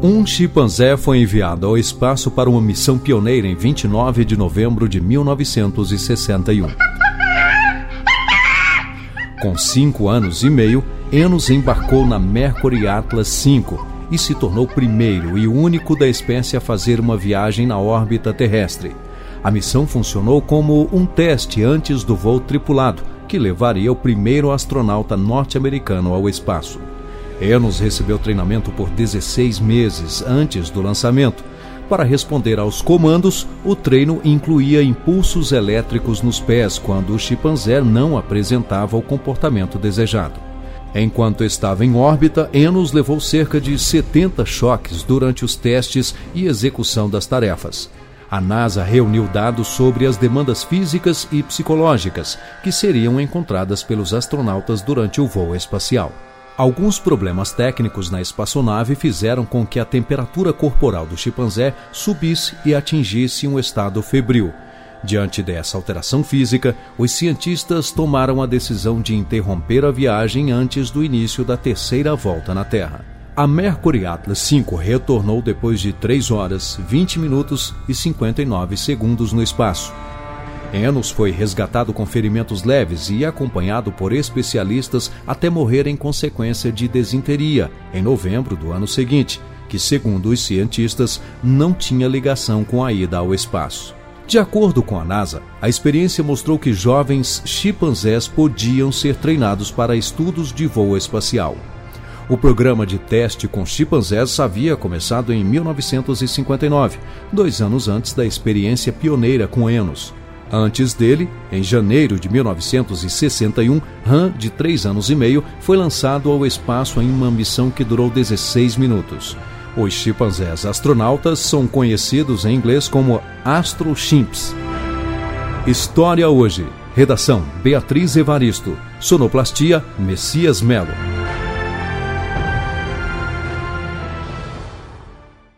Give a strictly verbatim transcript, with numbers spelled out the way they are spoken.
Um chimpanzé foi enviado ao espaço para uma missão pioneira em vinte e nove de novembro de mil novecentos e sessenta e um. Com cinco anos e meio, Enos embarcou na Mercury Atlas cinco e se tornou o primeiro e único da espécie a fazer uma viagem na órbita terrestre. A missão funcionou como um teste antes do voo tripulado, que levaria o primeiro astronauta norte-americano ao espaço. Enos recebeu treinamento por dezesseis meses antes do lançamento. Para responder aos comandos, o treino incluía impulsos elétricos nos pés quando o chimpanzé não apresentava o comportamento desejado. Enquanto estava em órbita, Enos levou cerca de setenta choques durante os testes e execução das tarefas. A NASA reuniu dados sobre as demandas físicas e psicológicas que seriam encontradas pelos astronautas durante o voo espacial. Alguns problemas técnicos na espaçonave fizeram com que a temperatura corporal do chimpanzé subisse e atingisse um estado febril. Diante dessa alteração física, os cientistas tomaram a decisão de interromper a viagem antes do início da terceira volta na Terra. A Mercury Atlas cinco retornou depois de três horas, vinte minutos e cinquenta e nove segundos no espaço. Enos foi resgatado com ferimentos leves e acompanhado por especialistas até morrer em consequência de desinteria, em novembro do ano seguinte, que, segundo os cientistas, não tinha ligação com a ida ao espaço. De acordo com a NASA, a experiência mostrou que jovens chimpanzés podiam ser treinados para estudos de voo espacial. O programa de teste com chimpanzés havia começado em mil novecentos e cinquenta e nove, dois anos antes da experiência pioneira com Enos. Antes dele, em janeiro de mil novecentos e sessenta e um, Han, de três anos e meio, foi lançado ao espaço em uma missão que durou dezesseis minutos. Os chimpanzés astronautas são conhecidos em inglês como astrochimps. História hoje. Redação: Beatriz Evaristo. Sonoplastia: Messias Melo.